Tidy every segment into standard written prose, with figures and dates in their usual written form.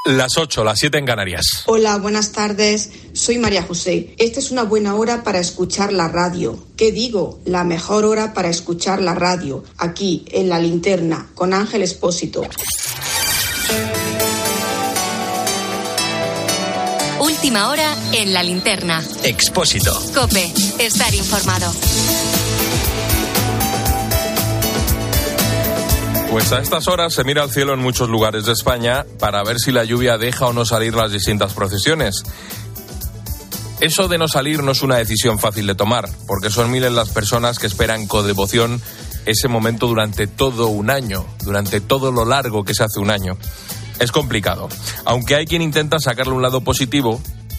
Las 8, las 7 en Canarias. Hola, buenas tardes. Soy María José. Esta es una buena hora para escuchar la radio. ¿Qué digo? La mejor hora para escuchar la radio. Aquí, en La Linterna, con Ángel Expósito. Última hora en La Linterna. Expósito. COPE. Estar informado. Pues a estas horas se mira al cielo en muchos lugares de España para ver si la lluvia deja o no salir las distintas procesiones. Eso de no salir no es una decisión fácil de tomar, porque son miles las personas que esperan con devoción ese momento durante todo un año, durante todo lo largo que se hace un año. Es complicado, aunque hay quien intenta sacarle un lado positivo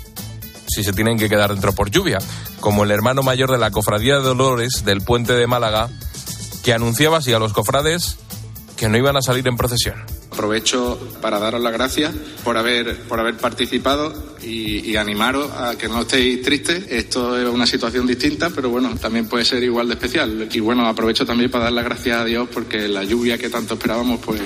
si se tienen que quedar dentro por lluvia, como el hermano mayor de la Cofradía de Dolores del Puente de Málaga, que anunciaba así a los cofrades que no iban a salir en procesión. Aprovecho para daros las gracias por haber participado y animaros a que no estéis tristes. Esto es una situación distinta, pero bueno, también puede ser igual de especial. Y bueno, aprovecho también para dar las gracias a Dios porque la lluvia que tanto esperábamos pues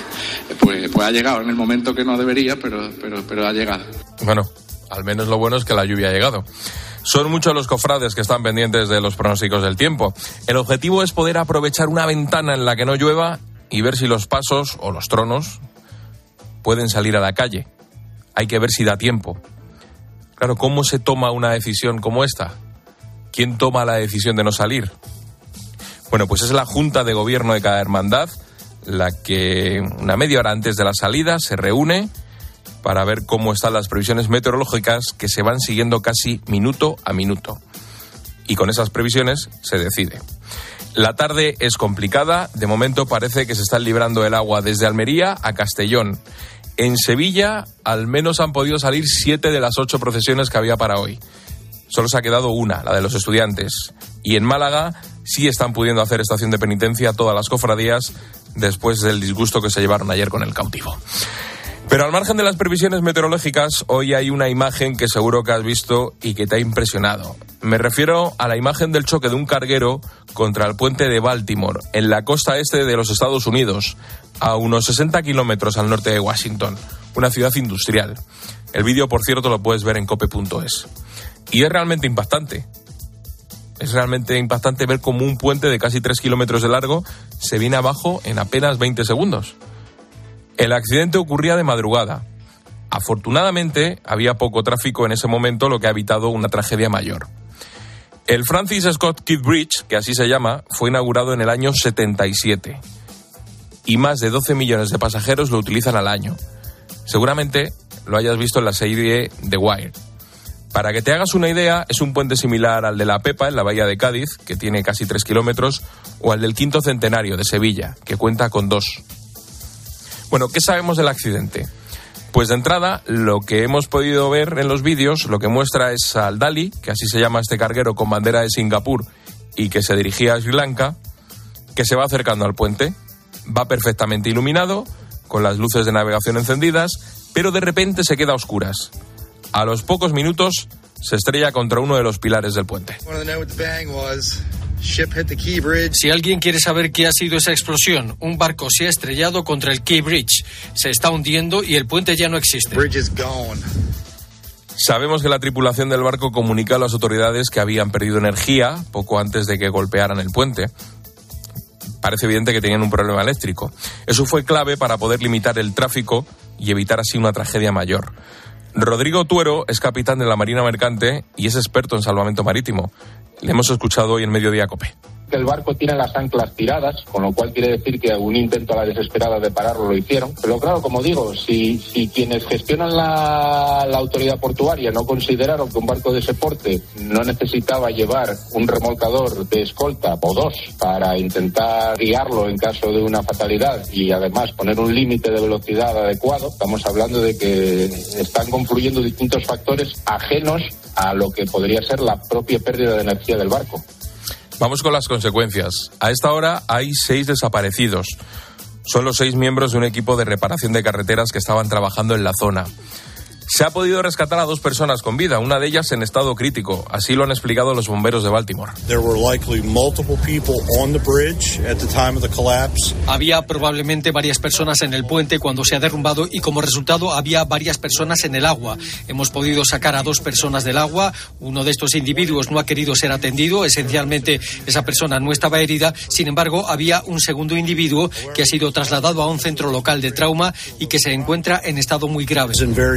ha llegado en el momento que no debería, pero ha llegado. Bueno, al menos lo bueno es que la lluvia ha llegado. Son muchos los cofrades que están pendientes de los pronósticos del tiempo. El objetivo es poder aprovechar una ventana en la que no llueva y ver si los pasos o los tronos pueden salir a la calle. Hay que ver si da tiempo. Claro, ¿cómo se toma una decisión como esta? ¿Quién toma la decisión de no salir? Bueno, pues es la Junta de Gobierno de cada hermandad la que una media hora antes de la salida se reúne para ver cómo están las previsiones meteorológicas que se van siguiendo casi minuto a minuto. Y con esas previsiones se decide. La tarde es complicada, de momento parece que se está librando el agua desde Almería a Castellón. En Sevilla al menos han podido salir 7 de las 8 procesiones que había para hoy. Solo se ha quedado una, la de los estudiantes. Y en Málaga sí están pudiendo hacer estación de penitencia todas las cofradías después del disgusto que se llevaron ayer con el cautivo. Pero al margen de las previsiones meteorológicas, hoy hay una imagen que seguro que has visto y que te ha impresionado. Me refiero a la imagen del choque de un carguero contra el puente de Baltimore, en la costa este de los Estados Unidos, a unos 60 kilómetros al norte de Washington, una ciudad industrial. El vídeo, por cierto, lo puedes ver en cope.es. Y es realmente impactante. Es realmente impactante ver cómo un puente de casi 3 kilómetros de largo se viene abajo en apenas 20 segundos. El accidente ocurría de madrugada. Afortunadamente, había poco tráfico en ese momento, lo que ha evitado una tragedia mayor. El Francis Scott Key Bridge, que así se llama, fue inaugurado en el año 77. Y más de 12 millones de pasajeros lo utilizan al año. Seguramente lo hayas visto en la serie The Wire. Para que te hagas una idea, es un puente similar al de La Pepa, en la bahía de Cádiz, que tiene casi 3 kilómetros, o al del Quinto Centenario de Sevilla, que cuenta con 2. Bueno, ¿qué sabemos del accidente? Pues de entrada, lo que hemos podido ver en los vídeos, lo que muestra es al Dali, que así se llama este carguero con bandera de Singapur y que se dirigía a Sri Lanka, que se va acercando al puente. Va perfectamente iluminado, con las luces de navegación encendidas, pero de repente se queda a oscuras. A los pocos minutos se estrella contra uno de los pilares del puente. Si alguien quiere saber qué ha sido esa explosión, un barco se ha estrellado contra el Key Bridge. Se está hundiendo y el puente ya no existe. Sabemos que la tripulación del barco comunicó a las autoridades que habían perdido energía poco antes de que golpearan el puente. Parece evidente que tenían un problema eléctrico. Eso fue clave para poder limitar el tráfico y evitar así una tragedia mayor. Rodrigo Tuero es capitán de la Marina Mercante y es experto en salvamento marítimo. Le hemos escuchado hoy en Mediodía COPE. El barco tiene las anclas tiradas, con lo cual quiere decir que un intento a la desesperada de pararlo lo hicieron. Pero claro, como digo, si quienes gestionan la autoridad portuaria no consideraron que un barco de ese porte no necesitaba llevar un remolcador de escolta o 2 para intentar guiarlo en caso de una fatalidad y además poner un límite de velocidad adecuado, estamos hablando de que están confluyendo distintos factores ajenos a lo que podría ser la propia pérdida de energía del barco. Vamos con las consecuencias. A esta hora hay 6 desaparecidos. Son los 6 miembros de un equipo de reparación de carreteras que estaban trabajando en la zona. Se ha podido rescatar a 2 personas con vida, una de ellas en estado crítico. Así lo han explicado los bomberos de Baltimore. Había probablemente varias personas en el puente cuando se ha derrumbado y como resultado había varias personas en el agua. Hemos podido sacar a 2 personas del agua. Uno de estos individuos no ha querido ser atendido. Esencialmente esa persona no estaba herida. Sin embargo, había un segundo individuo que ha sido trasladado a un centro local de trauma y que se encuentra en estado muy grave.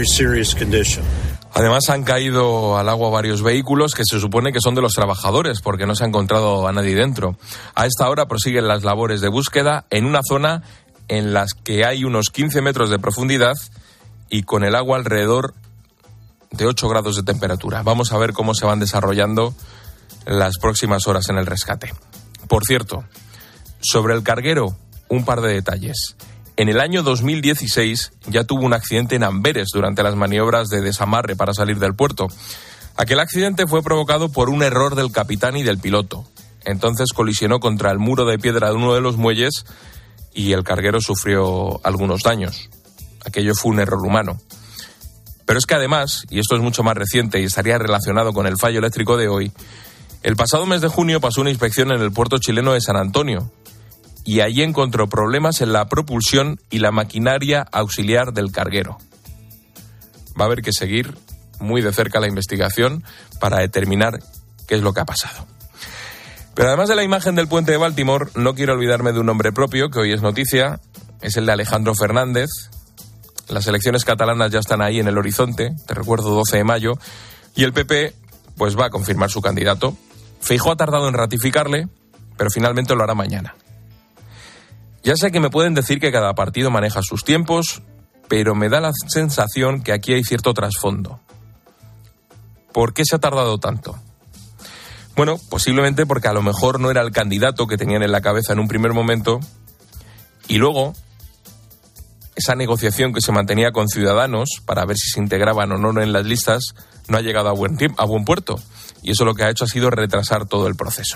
Además, han caído al agua varios vehículos que se supone que son de los trabajadores porque no se ha encontrado a nadie dentro. A esta hora prosiguen las labores de búsqueda en una zona en la que hay unos 15 metros de profundidad y con el agua alrededor de 8 grados de temperatura. Vamos a ver cómo se van desarrollando las próximas horas en el rescate. Por cierto, sobre el carguero, un par de detalles. En el año 2016 ya tuvo un accidente en Amberes durante las maniobras de desamarre para salir del puerto. Aquel accidente fue provocado por un error del capitán y del piloto. Entonces colisionó contra el muro de piedra de uno de los muelles y el carguero sufrió algunos daños. Aquello fue un error humano. Pero es que además, y esto es mucho más reciente y estaría relacionado con el fallo eléctrico de hoy, el pasado mes de junio pasó una inspección en el puerto chileno de San Antonio y allí encontró problemas en la propulsión y la maquinaria auxiliar del carguero. Va a haber que seguir muy de cerca la investigación para determinar qué es lo que ha pasado. Pero además de la imagen del puente de Baltimore, no quiero olvidarme de un nombre propio que hoy es noticia, es el de Alejandro Fernández. Las elecciones catalanas ya están ahí en el horizonte, te recuerdo 12 de mayo, y el PP pues va a confirmar su candidato. Feijóo ha tardado en ratificarle, pero finalmente lo hará mañana. Ya sé que me pueden decir que cada partido maneja sus tiempos, pero me da la sensación que aquí hay cierto trasfondo. ¿Por qué se ha tardado tanto? Bueno, posiblemente porque a lo mejor no era el candidato que tenían en la cabeza en un primer momento y luego esa negociación que se mantenía con Ciudadanos para ver si se integraban o no en las listas no ha llegado a buen puerto y eso lo que ha hecho ha sido retrasar todo el proceso.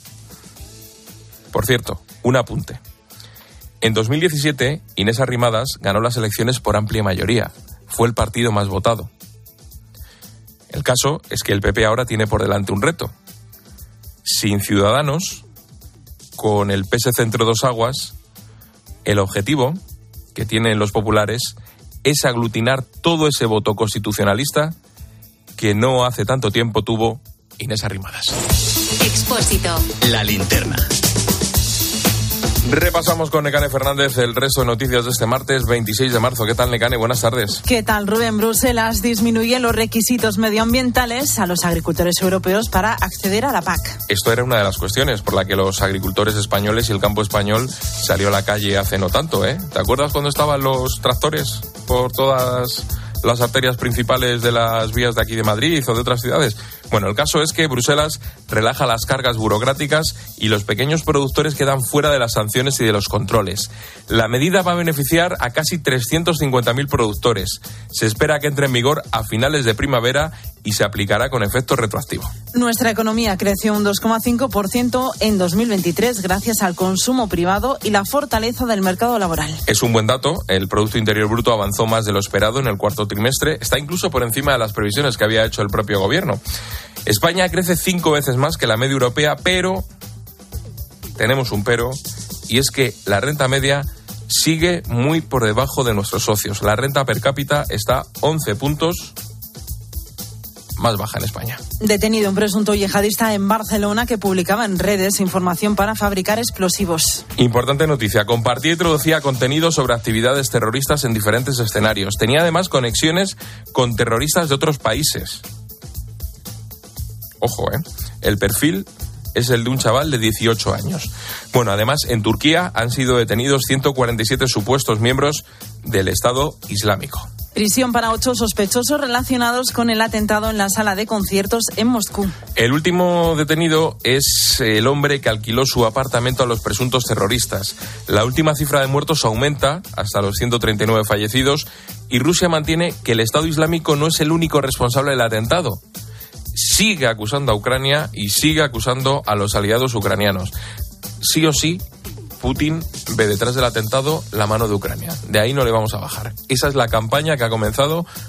Por cierto, un apunte. En 2017, Inés Arrimadas ganó las elecciones por amplia mayoría. Fue el partido más votado. El caso es que el PP ahora tiene por delante un reto. Sin Ciudadanos, con el PSC entre dos aguas, el objetivo que tienen los populares es aglutinar todo ese voto constitucionalista que no hace tanto tiempo tuvo Inés Arrimadas. Expósito. La linterna. Repasamos con Nekane Fernández el resto de noticias de este martes 26 de marzo. ¿Qué tal, Nekane? Buenas tardes. ¿Qué tal, Rubén? Bruselas disminuye los requisitos medioambientales a los agricultores europeos para acceder a la PAC. Esto era una de las cuestiones por la que los agricultores españoles y el campo español salió a la calle hace no tanto, ¿eh? ¿Te acuerdas cuando estaban los tractores por todas las arterias principales de las vías de aquí de Madrid o de otras ciudades? Bueno, el caso es que Bruselas relaja las cargas burocráticas y los pequeños productores quedan fuera de las sanciones y de los controles. La medida va a beneficiar a casi 350.000 productores. Se espera que entre en vigor a finales de primavera y se aplicará con efecto retroactivo. Nuestra economía creció un 2,5% en 2023 gracias al consumo privado y la fortaleza del mercado laboral. Es un buen dato. El Producto Interior Bruto avanzó más de lo esperado en el cuarto trimestre. Está incluso por encima de las previsiones que había hecho el propio gobierno. España crece 5 veces más que la media europea, pero tenemos un pero, y es que la renta media sigue muy por debajo de nuestros socios. La renta per cápita está 11 puntos más baja en España. Detenido un presunto yihadista en Barcelona que publicaba en redes información para fabricar explosivos. Importante noticia. Compartía y introducía contenido sobre actividades terroristas en diferentes escenarios. Tenía además conexiones con terroristas de otros países. Ojo, el perfil es el de un chaval de 18 años. Bueno, además, en Turquía han sido detenidos 147 supuestos miembros del Estado Islámico. Prisión para 8 sospechosos relacionados con el atentado en la sala de conciertos en Moscú. El último detenido es el hombre que alquiló su apartamento a los presuntos terroristas. La última cifra de muertos aumenta hasta los 139 fallecidos y Rusia mantiene que el Estado Islámico no es el único responsable del atentado. Sigue acusando a Ucrania y sigue acusando a los aliados ucranianos. Sí o sí, Putin ve detrás del atentado la mano de Ucrania. De ahí no le vamos a bajar. Esa es la campaña que ha comenzado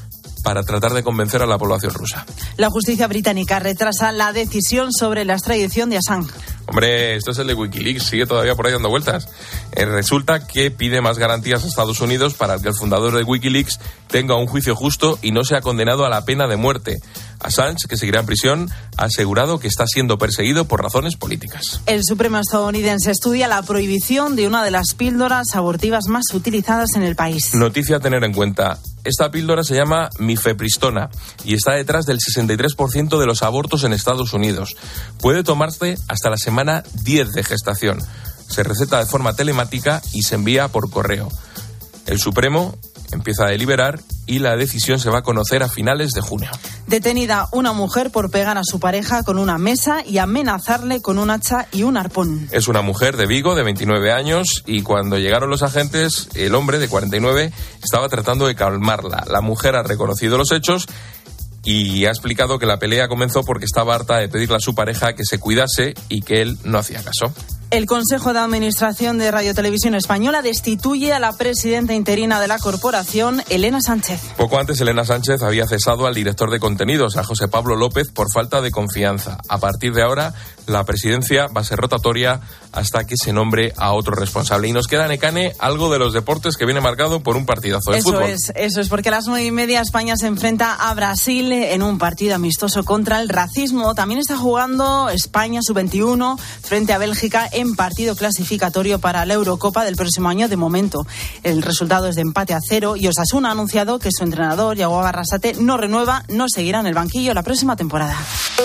para tratar de convencer a la población rusa. La justicia británica retrasa la decisión sobre la extradición de Assange. Hombre, esto es el de Wikileaks, sigue todavía por ahí dando vueltas. Resulta que pide más garantías a Estados Unidos para que el fundador de Wikileaks tenga un juicio justo y no sea condenado a la pena de muerte. Assange, que seguirá en prisión, ha asegurado que está siendo perseguido por razones políticas. El Supremo estadounidense estudia la prohibición de una de las píldoras abortivas más utilizadas en el país. Noticia a tener en cuenta. Esta píldora se llama mifepristona y está detrás del 63% de los abortos en Estados Unidos. Puede tomarse hasta la semana 10 de gestación. Se receta de forma telemática y se envía por correo. El Supremo empieza a deliberar y la decisión se va a conocer a finales de junio. Detenida una mujer por pegar a su pareja con una mesa y amenazarle con un hacha y un arpón. Es una mujer de Vigo, de 29 años, y cuando llegaron los agentes, el hombre de 49 estaba tratando de calmarla. La mujer ha reconocido los hechos y ha explicado que la pelea comenzó porque estaba harta de pedirle a su pareja que se cuidase y que él no hacía caso. El Consejo de Administración de Radio Televisión Española destituye a la presidenta interina de la corporación, Elena Sánchez. Poco antes, Elena Sánchez había cesado al director de contenidos, a José Pablo López, por falta de confianza. A partir de ahora, la presidencia va a ser rotatoria hasta que se nombre a otro responsable. Y nos queda, Nekane, algo de los deportes que viene marcado por un partidazo de fútbol. Eso es, porque a las 9:30 España se enfrenta a Brasil en un partido amistoso contra el racismo. También está jugando España sub-21 frente a Bélgica en partido clasificatorio para la Eurocopa del próximo año. De momento, el resultado es de empate a 0 y Osasuna ha anunciado que su entrenador, Yago Arrasate, no renueva, no seguirá en el banquillo la próxima temporada.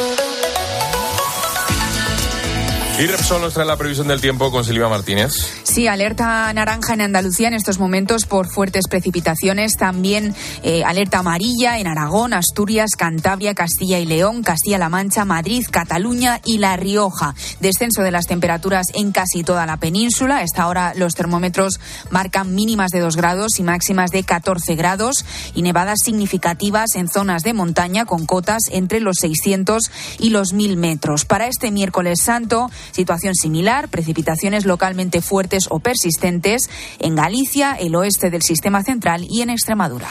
Y Repsol nos trae la previsión del tiempo con Silvia Martínez. Sí, alerta naranja en Andalucía en estos momentos por fuertes precipitaciones. También alerta amarilla en Aragón, Asturias, Cantabria, Castilla y León, Castilla-La Mancha, Madrid, Cataluña y La Rioja. Descenso de las temperaturas en casi toda la península. A esta hora los termómetros marcan mínimas de 2 grados y máximas de 14 grados. Y nevadas significativas en zonas de montaña con cotas entre los 600 y los 1000 metros. Para este miércoles santo, situación similar, precipitaciones localmente fuertes o persistentes en Galicia, el oeste del sistema central y en Extremadura.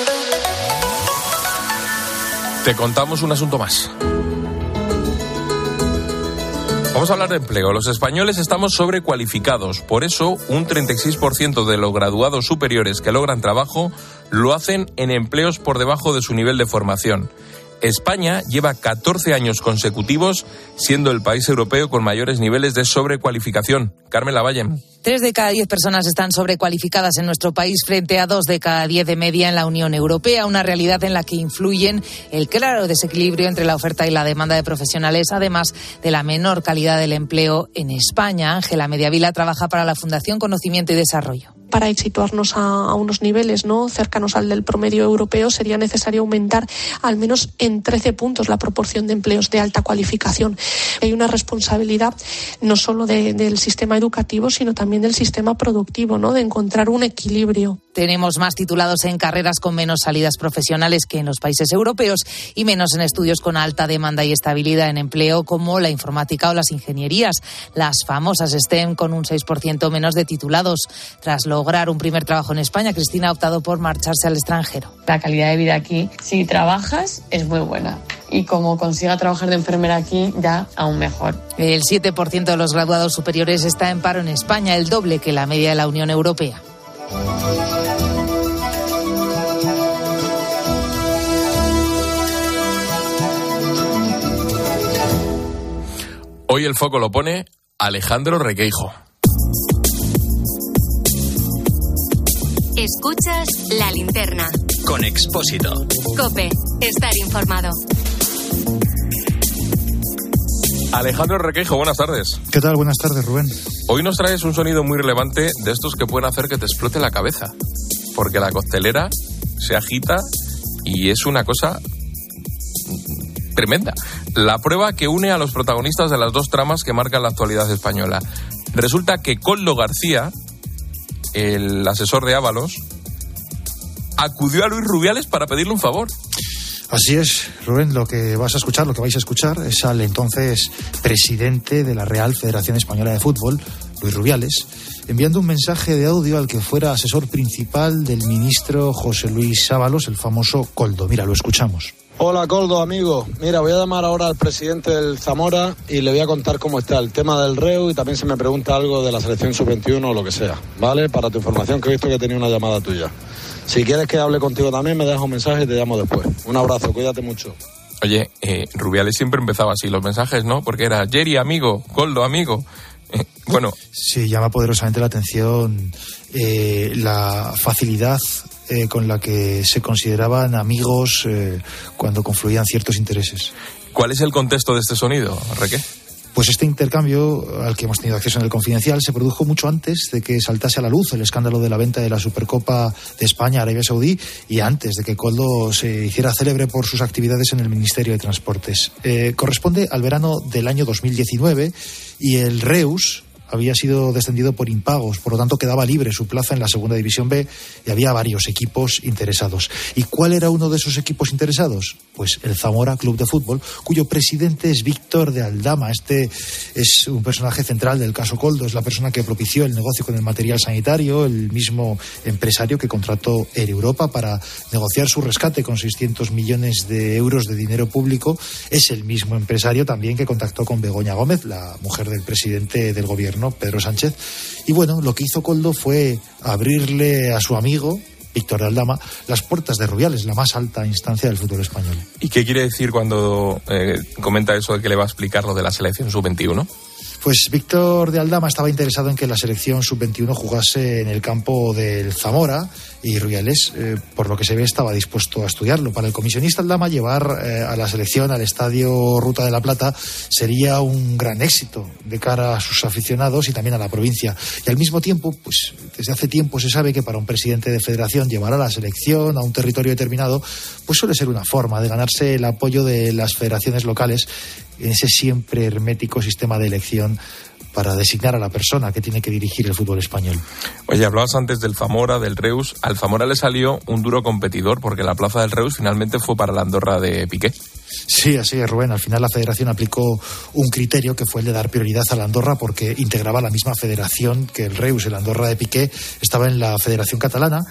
Te contamos un asunto más. Vamos a hablar de empleo. Los españoles estamos sobrecualificados. Por eso, un 36% de los graduados superiores que logran trabajo lo hacen en empleos por debajo de su nivel de formación. España lleva 14 años consecutivos siendo el país europeo con mayores niveles de sobrecualificación. Carmen Lavalle. 3 de cada 10 personas están sobrecualificadas en nuestro país frente a 2 de cada 10 de media en la Unión Europea, una realidad en la que influyen el claro desequilibrio entre la oferta y la demanda de profesionales, además de la menor calidad del empleo en España. Ángela Mediavila trabaja para la Fundación Conocimiento y Desarrollo. Para situarnos a unos niveles cercanos al del promedio europeo, sería necesario aumentar al menos en 13 puntos la proporción de empleos de alta cualificación. Hay una responsabilidad no solo del sistema educativo, sino también del sistema productivo, de encontrar un equilibrio. Tenemos más titulados en carreras con menos salidas profesionales que en los países europeos y menos en estudios con alta demanda y estabilidad en empleo como la informática o las ingenierías. Las famosas STEM con un 6% menos de titulados. Tras lograr un primer trabajo en España, Cristina ha optado por marcharse al extranjero. La calidad de vida aquí, si trabajas, es muy buena. Y como consiga trabajar de enfermera aquí, ya aún mejor. El 7% de los graduados superiores está en paro en España, el doble que la media de la Unión Europea. Hoy el foco lo pone Alejandro Requeijo. Escuchas La Linterna. Con Expósito. COPE. Estar informado. Alejandro Requeijo, buenas tardes. ¿Qué tal? Buenas tardes, Rubén. Hoy nos traes un sonido muy relevante de estos que pueden hacer que te explote la cabeza. Porque la costelera se agita y es una cosa tremenda. La prueba que une a los protagonistas de las dos tramas que marcan la actualidad española. Resulta que Koldo García, el asesor de Ábalos, acudió a Luis Rubiales para pedirle un favor. Así es, Rubén, lo que vais a escuchar es al entonces presidente de la Real Federación Española de Fútbol, Luis Rubiales, enviando un mensaje de audio al que fuera asesor principal del ministro José Luis Ábalos, el famoso Koldo. Mira, lo escuchamos. Hola Koldo, amigo. Mira, voy a llamar ahora al presidente del Zamora y le voy a contar cómo está el tema del REU y también se me pregunta algo de la selección sub-21 o lo que sea, ¿vale? Para tu información, que he visto que tenía una llamada tuya. Si quieres que hable contigo también, me dejas un mensaje y te llamo después. Un abrazo, cuídate mucho. Oye, Rubiales siempre empezaba así los mensajes, ¿no? Porque era Jerry, amigo, Koldo, amigo. Bueno. Sí, llama poderosamente la atención la facilidad con la que se consideraban amigos cuando confluían ciertos intereses. ¿Cuál es el contexto de este sonido, Reque? Pues este intercambio al que hemos tenido acceso en el Confidencial se produjo mucho antes de que saltase a la luz el escándalo de la venta de la Supercopa de España a Arabia Saudí y antes de que Koldo se hiciera célebre por sus actividades en el Ministerio de Transportes. Corresponde al verano del año 2019 y el Reus había sido descendido por impagos, por lo tanto quedaba libre su plaza en la Segunda División B y había varios equipos interesados. ¿Y cuál era uno de esos equipos interesados? Pues el Zamora Club de Fútbol, cuyo presidente es Víctor de Aldama. Este es un personaje central del caso Koldo, es la persona que propició el negocio con el material sanitario, el mismo empresario que contrató Air Europa para negociar su rescate con 600 millones de euros de dinero público. Es el mismo empresario también que contactó con Begoña Gómez, la mujer del presidente del gobierno, Pedro Sánchez. Y bueno, lo que hizo Koldo fue abrirle a su amigo Víctor de Aldama las puertas de Rubiales, la más alta instancia del fútbol español. ¿Y qué quiere decir cuando comenta eso de que le va a explicar lo de la selección sub-21? Pues Víctor de Aldama estaba interesado en que la selección sub-21 jugase en el campo del Zamora y Rubiales, por lo que se ve, estaba dispuesto a estudiarlo. Para el comisionista Aldama, llevar a la selección al estadio Ruta de la Plata sería un gran éxito de cara a sus aficionados y también a la provincia. Y al mismo tiempo, pues desde hace tiempo se sabe que para un presidente de federación llevar a la selección a un territorio determinado pues suele ser una forma de ganarse el apoyo de las federaciones locales en ese siempre hermético sistema de elección para designar a la persona que tiene que dirigir el fútbol español. Oye, hablabas antes del Zamora, del Reus. Al Zamora le salió un duro competidor porque la plaza del Reus finalmente fue para la Andorra de Piqué. Sí, así es, Rubén. Al final la federación aplicó un criterio que fue el de dar prioridad a la Andorra porque integraba la misma federación que el Reus. El Andorra de Piqué estaba en la Federación Catalana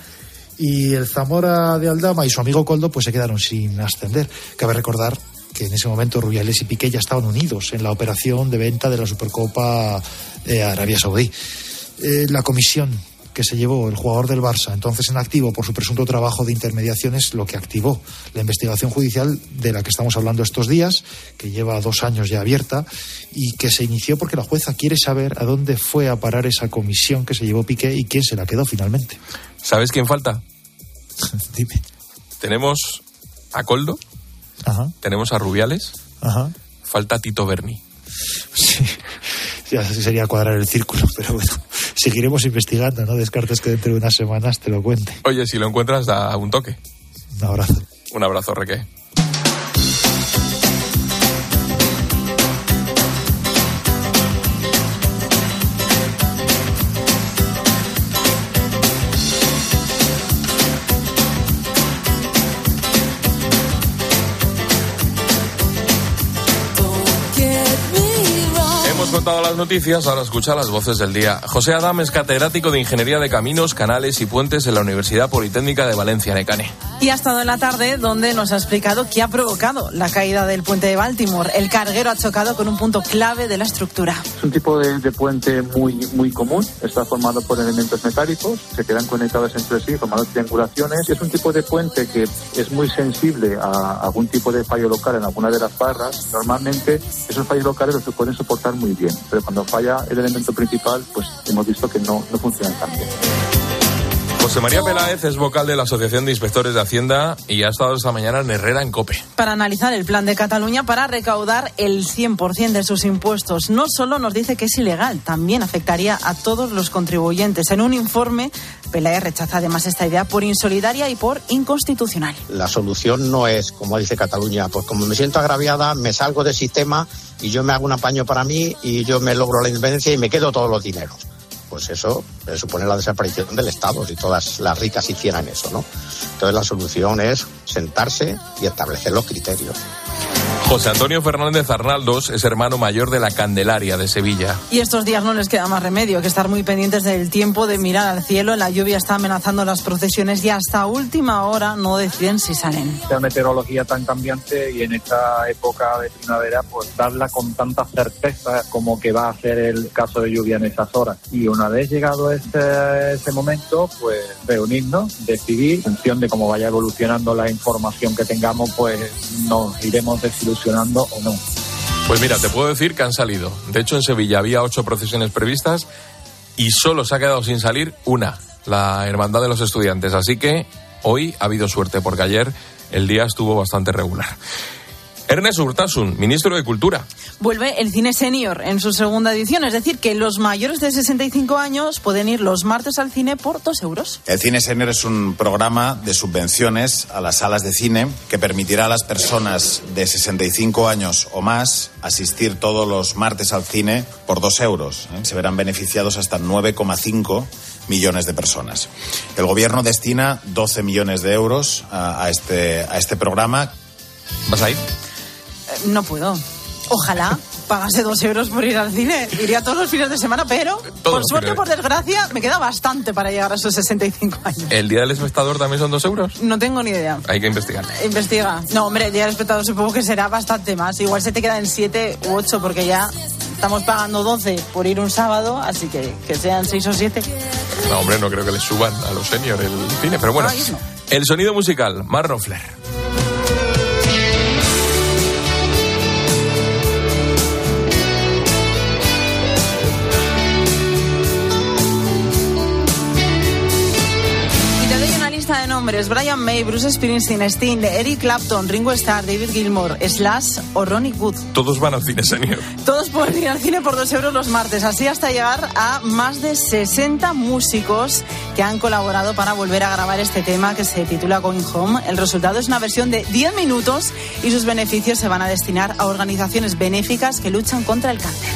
y el Zamora de Aldama y su amigo Koldo pues se quedaron sin ascender. Cabe recordar que en ese momento Rubiales y Piqué ya estaban unidos en la operación de venta de la Supercopa a Arabia Saudí. La comisión que se llevó el jugador del Barça, entonces en activo por su presunto trabajo de intermediación, es lo que activó la investigación judicial de la que estamos hablando estos días, que lleva 2 años ya abierta y que se inició porque la jueza quiere saber a dónde fue a parar esa comisión que se llevó Piqué y quién se la quedó finalmente. ¿Sabes quién falta? Dime. Tenemos a Koldo. Ajá. Tenemos a Rubiales. Ajá. Falta Tito Berni. Sí, ya sería cuadrar el círculo, pero bueno, seguiremos investigando, no descartes que dentro de unas semanas te lo cuente. Oye, si lo encuentras, da un toque. Un abrazo. Un abrazo, Reque. Contado las noticias, ahora escucha las voces del día. José Adam es catedrático de Ingeniería de Caminos, Canales y Puentes en la Universidad Politécnica de Valencia, Necane. Y ha estado en la tarde donde nos ha explicado qué ha provocado la caída del puente de Baltimore. El carguero ha chocado con un punto clave de la estructura. Es un tipo de puente muy común, está formado por elementos metálicos, se quedan conectados entre sí, formando triangulaciones. Es un tipo de puente que es muy sensible a algún tipo de fallo local en alguna de las barras. Normalmente esos fallos locales los pueden soportar muy bien, pero cuando falla el elemento principal, pues hemos visto que no funcionan tan bien. José María Peláez es vocal de la Asociación de Inspectores de Hacienda y ha estado esta mañana en Herrera, en COPE. Para analizar el plan de Cataluña para recaudar el 100% de sus impuestos. No solo nos dice que es ilegal, también afectaría a todos los contribuyentes. En un informe, Peláez rechaza además esta idea por insolidaria y por inconstitucional. La solución no es, como dice Cataluña, pues como me siento agraviada, me salgo del sistema y yo me hago un apaño para mí y yo me logro la independencia y me quedo todos los dineros. Pues eso supone la desaparición del Estado, si todas las ricas hicieran eso, ¿no? Entonces la solución es sentarse y establecer los criterios. José Antonio Fernández Arnaldos es hermano mayor de la Candelaria de Sevilla. Y estos días no les queda más remedio que estar muy pendientes del tiempo, de mirar al cielo. La lluvia está amenazando las procesiones y hasta última hora no deciden si salen. La meteorología tan cambiante y en esta época de primavera, pues darla con tanta certeza como que va a ser el caso de lluvia en esas horas. Y una vez llegado ese momento, pues reunirnos, decidir, en función de cómo vaya evolucionando la información que tengamos, pues nos iremos desilusionando o no. Pues mira, te puedo decir que han salido. De hecho, en Sevilla había 8 procesiones previstas y solo se ha quedado sin salir una, la Hermandad de los Estudiantes. Así que hoy ha habido suerte, porque ayer el día estuvo bastante regular. Ernest Urtasun, ministro de Cultura. Vuelve el cine senior en su segunda edición, es decir, que los mayores de 65 años pueden ir los martes al cine por 2 euros. El cine senior es un programa de subvenciones a las salas de cine que permitirá a las personas de 65 años o más asistir todos los martes al cine por 2 euros. Se verán beneficiados hasta 9,5 millones de personas. El gobierno destina 12 millones de euros a este programa. ¿Vas a ir? No puedo. Ojalá pagase 2 euros por ir al cine. Iría todos los fines de semana, pero por suerte o por desgracia me queda bastante para llegar a esos 65 años. ¿El Día del Espectador también son 2 euros? No tengo ni idea. Hay que investigar. Investiga. No, hombre, el Día del Espectador supongo que será bastante más. Igual se te queda en 7 u 8 porque ya estamos pagando 12 por ir un sábado, así que sean 6 o 7. No, hombre, no creo que les suban a los seniors el cine, pero bueno. No. El sonido musical, Mark Knopfler. De nombres: Brian May, Bruce Springsteen, Sting, Eric Clapton, Ringo Starr, David Gilmour, Slash o Ronnie Wood. Todos van al cine senior. Todos pueden ir al cine por 2 euros los martes, así hasta llegar a más de 60 músicos que han colaborado para volver a grabar este tema que se titula Going Home. El resultado es una versión de 10 minutos y sus beneficios se van a destinar a organizaciones benéficas que luchan contra el cáncer.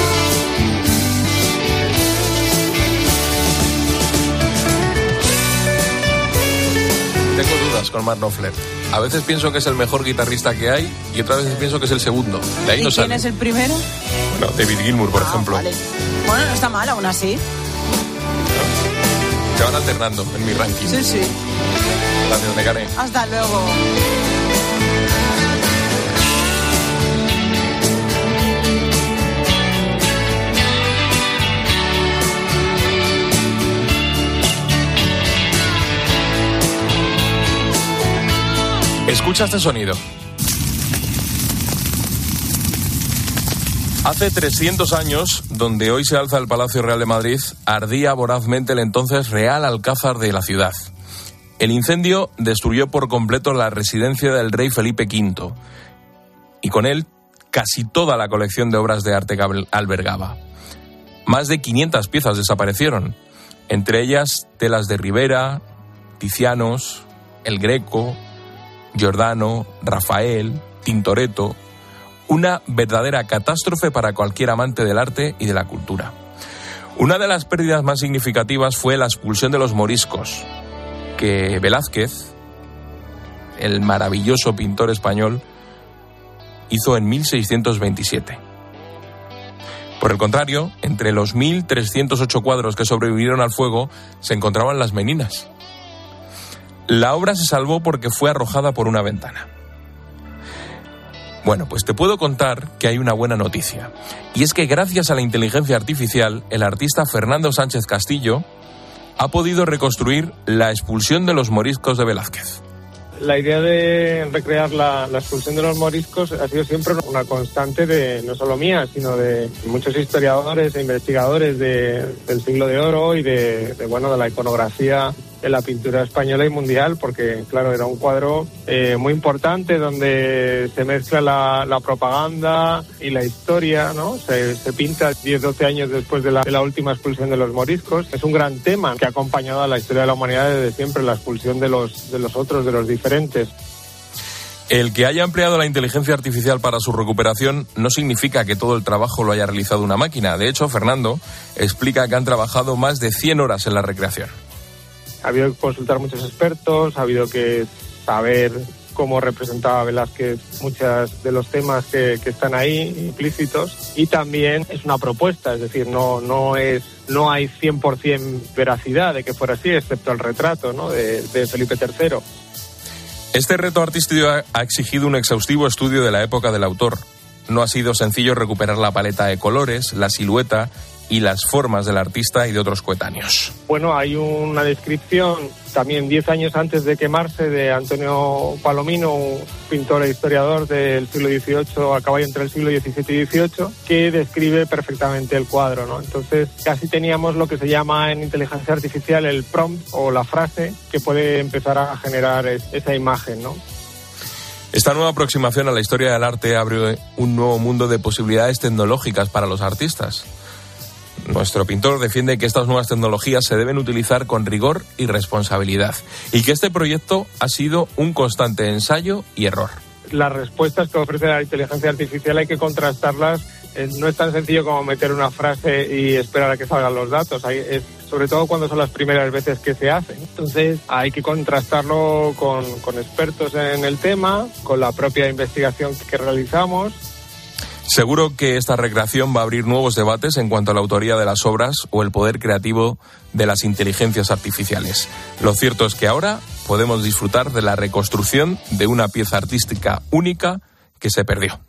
Tengo dudas con Mark Knopfler. A veces pienso que es el mejor guitarrista que hay y otras veces pienso que es el segundo. De ahí ¿Y no quién sale. es el primero? Bueno, David Gilmour, por ejemplo. Vale. Bueno, no está mal aún así. Se van alternando en mi ranking. Sí, sí. Gracias, Necane. Hasta luego. Escucha este sonido. Hace 300 años, donde hoy se alza el Palacio Real de Madrid, ardía vorazmente el entonces Real Alcázar de la ciudad. El incendio destruyó por completo la residencia del rey Felipe V y con él casi toda la colección de obras de arte que albergaba. Más de 500 piezas desaparecieron, entre ellas telas de Ribera, Tizianos, El Greco, Giordano, Rafael, Tintoretto. Una verdadera catástrofe para cualquier amante del arte y de la cultura. Una de las pérdidas más significativas fue la expulsión de los moriscos, que Velázquez, el maravilloso pintor español, hizo en 1627. Por el contrario, entre los 1.308 cuadros que sobrevivieron al fuego se encontraban las Meninas. La obra se salvó porque fue arrojada por una ventana. Bueno, pues te puedo contar que hay una buena noticia. Y es que gracias a la inteligencia artificial, el artista Fernando Sánchez Castillo ha podido reconstruir la expulsión de los moriscos de Velázquez. La idea de recrear la expulsión de los moriscos ha sido siempre una constante de no solo mía, sino de muchos historiadores e investigadores del siglo de oro y de la iconografía en la pintura española y mundial, porque claro, era un cuadro muy importante donde se mezcla la propaganda y la historia, ¿no? Se pinta 10-12 años después de la última expulsión de los moriscos. Es un gran tema que ha acompañado a la historia de la humanidad desde siempre, la expulsión de los otros, de los diferentes. El que haya empleado la inteligencia artificial para su recuperación no significa que todo el trabajo lo haya realizado una máquina. De hecho, Fernando explica que han trabajado más de 100 horas en la recreación. Ha habido que consultar muchos expertos, ha habido que saber cómo representaba Velázquez muchos de los temas que están ahí implícitos, y también es una propuesta, es decir, no hay 100% veracidad de que fuera así, excepto el retrato, ¿no?, de Felipe III. Este reto artístico ha exigido un exhaustivo estudio de la época del autor. No ha sido sencillo recuperar la paleta de colores, la silueta y las formas del artista y de otros coetáneos. Bueno, hay una descripción también 10 años antes de quemarse de Antonio Palomino, un pintor e historiador del siglo XVIII, a caballo entre el siglo XVII y XVIII, que describe perfectamente el cuadro, ¿no? Entonces casi teníamos lo que se llama en inteligencia artificial el prompt o la frase que puede empezar a generar esa imagen, ¿no? Esta nueva aproximación a la historia del arte abre un nuevo mundo de posibilidades tecnológicas para los artistas. Nuestro pintor defiende que estas nuevas tecnologías se deben utilizar con rigor y responsabilidad, y que este proyecto ha sido un constante ensayo y error. Las respuestas que ofrece la inteligencia artificial hay que contrastarlas. No es tan sencillo como meter una frase y esperar a que salgan los datos. Sobre todo cuando son las primeras veces que se hacen. Entonces hay que contrastarlo con expertos en el tema, con la propia investigación que realizamos. Seguro que esta recreación va a abrir nuevos debates en cuanto a la autoría de las obras o el poder creativo de las inteligencias artificiales. Lo cierto es que ahora podemos disfrutar de la reconstrucción de una pieza artística única que se perdió.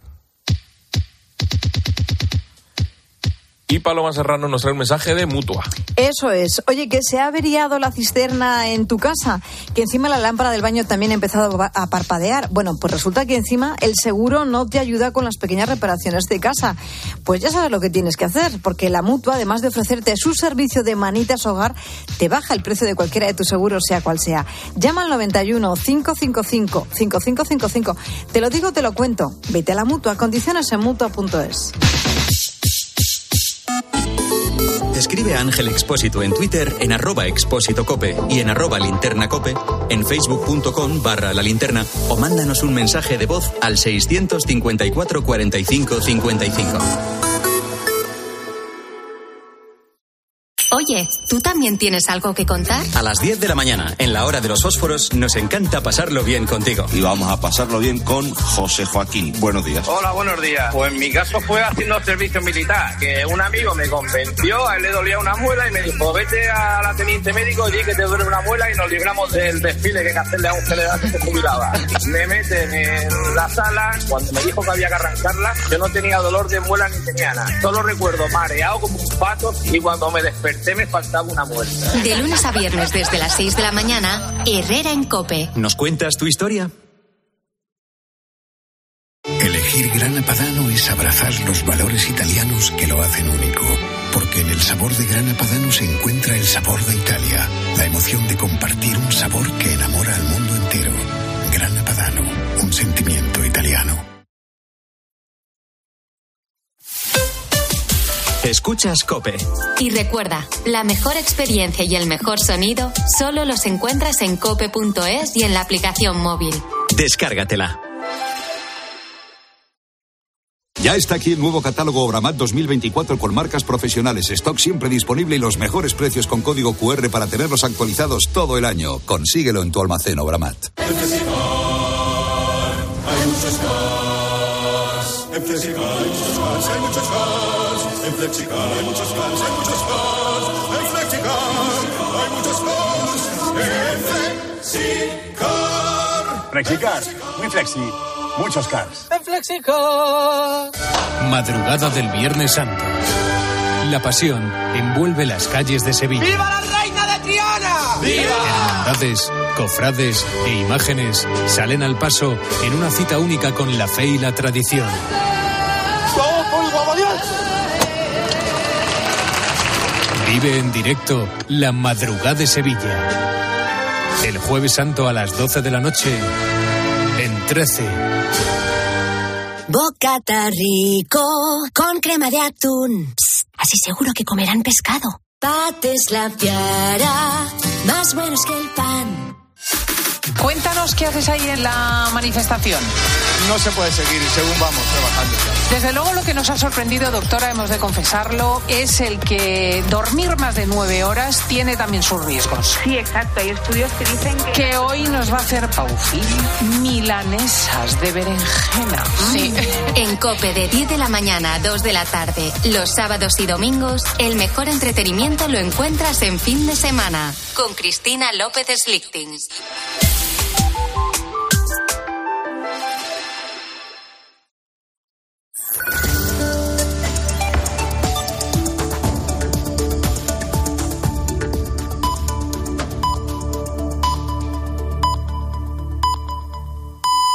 Y Paloma Serrano nos trae un mensaje de Mutua. Eso es. Oye, que se ha averiado la cisterna en tu casa, que encima la lámpara del baño también ha empezado a parpadear. Bueno, pues resulta que encima el seguro no te ayuda con las pequeñas reparaciones de casa. Pues ya sabes lo que tienes que hacer, porque la Mutua, además de ofrecerte su servicio de manitas hogar, te baja el precio de cualquiera de tus seguros, sea cual sea. Llama al 91 555 5555. Te lo digo, te lo cuento. Vete a la Mutua. Condiciones en Mutua.es. Escribe a Ángel Expósito en Twitter en @expósitocope y en @linternacope, en facebook.com/la linterna, o mándanos un mensaje de voz al 654 45 55. Oye, ¿tú también tienes algo que contar? A las 10 de la mañana, en la hora de los fósforos, nos encanta pasarlo bien contigo. Y vamos a pasarlo bien con José Joaquín. Buenos días. Hola, buenos días. Pues en mi caso fue haciendo servicio militar, que un amigo me convenció, a él le dolía una muela y me dijo, vete a la teniente médico y di que te duele una muela y nos libramos del desfile que hay que hacerle a un general que se jubilaba. Me meten en la sala, cuando me dijo que había que arrancarla, yo no tenía dolor de muela ni tenía nada. Solo recuerdo mareado como un pato y cuando me desperté me faltaba una muela. De lunes a viernes desde las 6 de la mañana, Herrera en COPE. ¿Nos cuentas tu historia? Elegir Grana Padano es abrazar los valores italianos que lo hacen único. Porque en el sabor de Grana Padano se encuentra el sabor de Italia, la emoción de compartir un sabor que enamora al mundo entero. Grana Padano, un sentimiento italiano. Escuchas COPE. Y recuerda, la mejor experiencia y el mejor sonido solo los encuentras en cope.es y en la aplicación móvil. Descárgatela. Ya está aquí el nuevo catálogo Obramat 2024 con marcas profesionales, stock siempre disponible y los mejores precios con código QR para tenerlos actualizados todo el año. Consíguelo en tu almacén Obramat. En Flexicar hay muchos cars. En Flexicar hay muchos cars, hay muchos cars. En Flexicar hay muchos cars, hay muchos cars. En Flexicar hay muchos cars. En Flexicar. Flexicar, muy flexi. Muchos cars. En Flexicar. Madrugada del Viernes Santo. La pasión envuelve las calles de Sevilla. ¡Viva la reina de Triana! ¡Viva! Hermandades, cofrades e imágenes salen al paso en una cita única con la fe y la tradición. Vive en directo la Madrugada de Sevilla. El Jueves Santo a las 12 de la noche en 13. Bocata rico con crema de atún. Psst, así seguro que comerán pescado. Pates la piara, más buenos que el pan. Cuéntanos qué haces ahí en la manifestación. No se puede seguir según vamos trabajando ya. Desde luego lo que nos ha sorprendido, doctora, hemos de confesarlo, es el que dormir más de 9 horas tiene también sus riesgos. Sí, exacto. Hay estudios que dicen que hoy nos va a hacer Paufil milanesas de berenjena. Sí. En COPE de 10 de la mañana a 2 de la tarde, los sábados y domingos, el mejor entretenimiento lo encuentras en Fin de Semana con Cristina López Slichting.